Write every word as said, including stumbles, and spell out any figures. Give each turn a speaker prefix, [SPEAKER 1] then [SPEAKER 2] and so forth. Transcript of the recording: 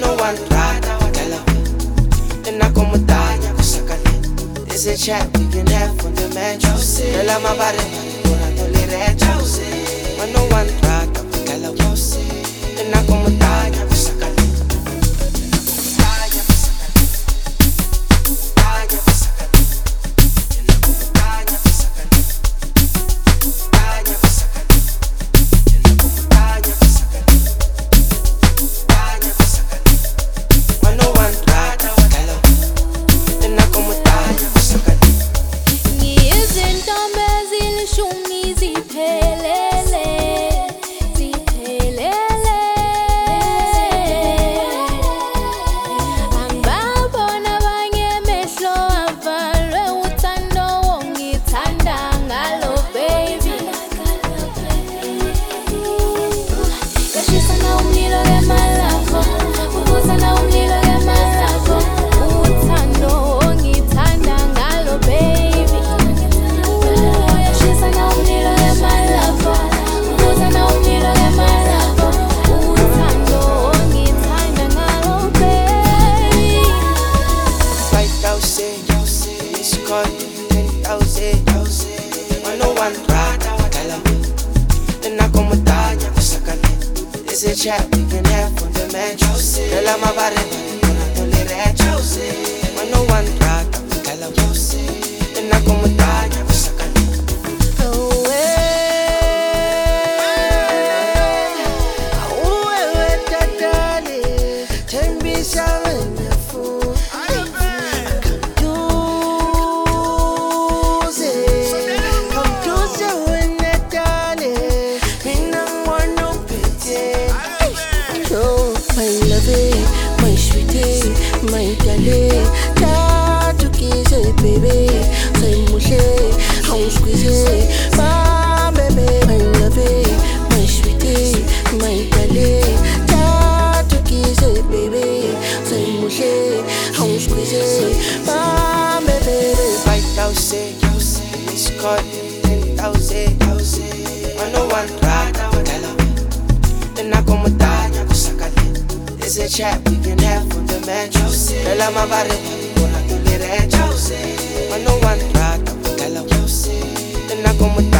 [SPEAKER 1] Mano one rata watela Tena como taña kusakale. There's a chat we can have on the metro. Tela mabare Ora tole recho. Mano one rata watela Tena como taña kusakale. There's a chat we can have on the metro. Tela mabare Ora tole recho. Mano one rata watela Tena como taña kusakale.
[SPEAKER 2] My sweetie, my darling, try to kiss it, baby. Say mushe, I'm squeezing, my baby, my love it, my sweetie, my darling, try to kiss it, baby. Say mushe, I'm squeezing, my baby.
[SPEAKER 1] Five thousand, it's called ten thousand. Mano one rata watela Tena como taña kusakale. There's a chat we can have on the metro. Tela mabare Ora tole recho. Mano one rata watela Tena como